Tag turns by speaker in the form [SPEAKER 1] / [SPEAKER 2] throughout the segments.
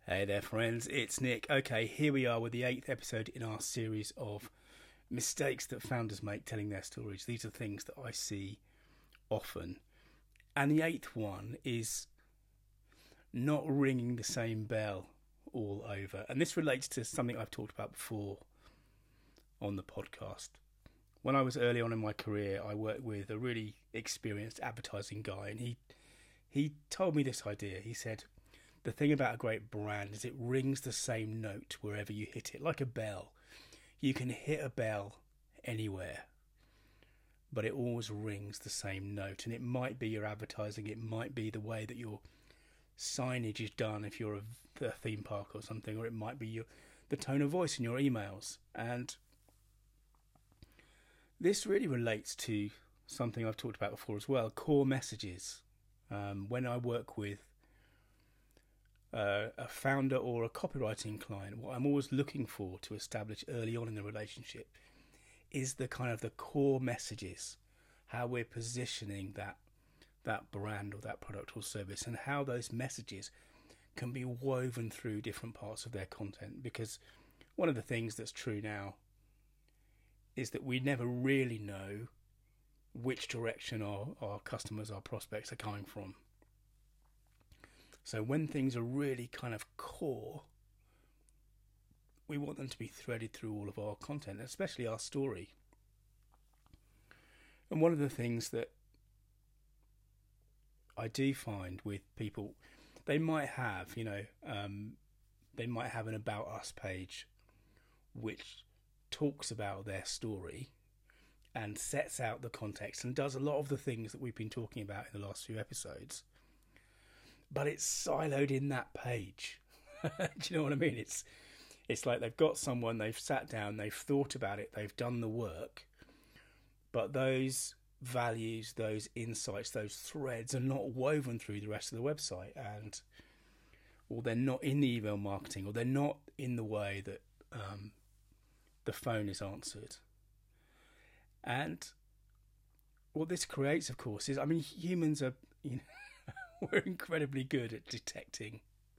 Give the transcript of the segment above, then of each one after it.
[SPEAKER 1] Hey there, friends, it's Nick. Okay, here we are with the 8th episode in our series of mistakes that founders make telling their stories. These are things that I see often. And the 8th one is not ringing the same bell all over. And this relates to something I've talked about before on the podcast. When I was early on in my career, I worked with a really experienced advertising guy, and he told me this idea. He said, the thing about a great brand is it rings the same note wherever you hit it, like a bell. You can hit a bell anywhere, but it always rings the same note. And it might be your advertising, it might be the way that your signage is done if you're a theme park or something, or it might be the tone of voice in your emails. And this really relates to something I've talked about before as well, core messages. When I work with a founder or a copywriting client, what I'm always looking for to establish early on in the relationship is the kind of the core messages, how we're positioning that brand or that product or service, and how those messages can be woven through different parts of their content. Because one of the things that's true now is that we never really know which direction our customers, our prospects are coming from. So when things are really kind of core, we want them to be threaded through all of our content, especially our story. And one of the things that I do find with people, they might have, they might have an About Us page which talks about their story and sets out the context and does a lot of the things that we've been talking about in the last few episodes. But it's siloed in that page. Do you know what I mean? It's like they've got someone, they've sat down, they've thought about it, they've done the work, but those values, those insights, those threads are not woven through the rest of the website, or they're not in the email marketing, or they're not in the way that the phone is answered. And what this creates, of course, is, humans are, we're incredibly good at detecting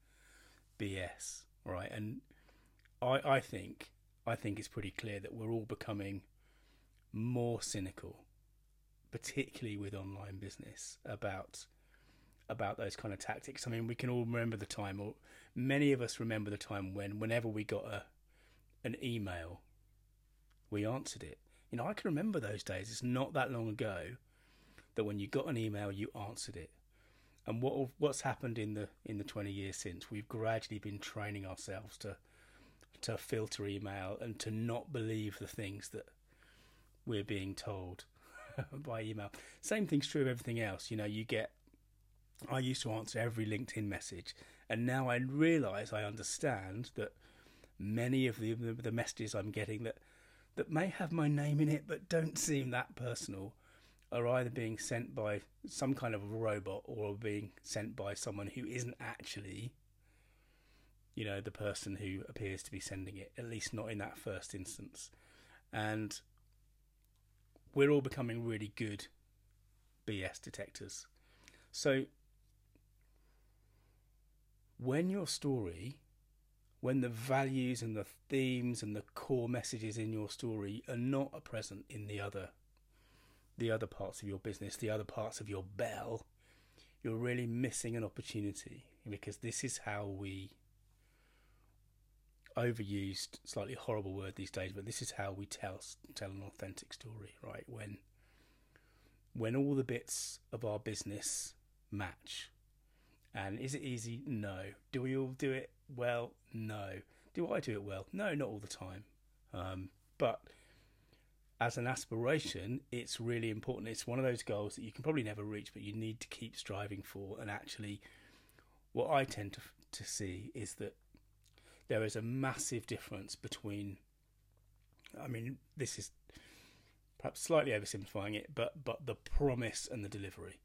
[SPEAKER 1] BS, right? And I think it's pretty clear that we're all becoming more cynical, particularly with online business, about those kind of tactics. We can all remember the time, or many of us remember the time whenever we got an email, we answered it. I can remember those days. It's not that long ago that when you got an email, you answered it. And what's happened in the 20 years since, we've gradually been training ourselves to filter email and to not believe the things that we're being told by email. Same thing's true of everything else. I used to answer every LinkedIn message, and now I realise, I understand that many of the messages I'm getting that may have my name in it but don't seem that personal are either being sent by some kind of a robot or being sent by someone who isn't actually, the person who appears to be sending it, at least not in that first instance. And we're all becoming really good BS detectors. So when your story, when the values and the themes and the core messages in your story are not present in the other parts of your business, the other parts of your bell, you're really missing an opportunity, because this is how we, overused, slightly horrible word these days, but this is how we tell an authentic story, right? When all the bits of our business match. And is it easy? No. Do we all do it well? No. Do I do it well? No, not all the time. But as an aspiration, it's really important. It's one of those goals that you can probably never reach, but you need to keep striving for. And actually, what I tend to see is that there is a massive difference between, this is perhaps slightly oversimplifying it, but the promise and the delivery.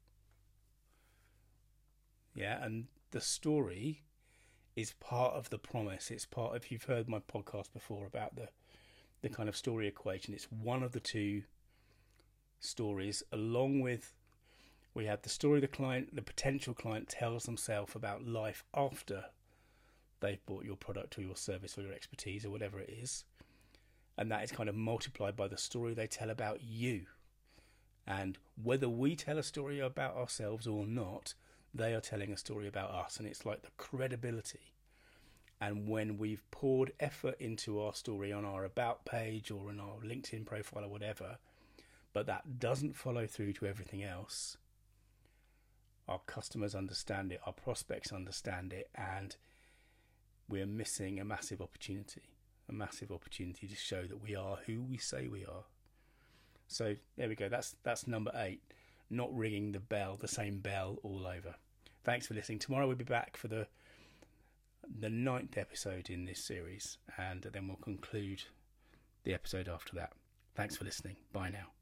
[SPEAKER 1] Yeah, and the story is part of the promise. It's part of, if you've heard my podcast before about the kind of story equation, it's one of the two stories, along with, we have the story the potential client tells themselves about life after they've bought your product or your service or your expertise or whatever it is. And that is kind of multiplied by the story they tell about you. And whether we tell a story about ourselves or not, they are telling a story about us. And it's like the credibility. And when we've poured effort into our story on our About page or on our LinkedIn profile or whatever, but that doesn't follow through to everything else, our customers understand it, our prospects understand it, and we're missing a massive opportunity to show that we are who we say we are. So there we go. That's number 8. Not ringing the bell, the same bell all over. Thanks for listening. Tomorrow we'll be back for the 9th episode in this series, and then we'll conclude the episode after that. Thanks for listening. Bye now.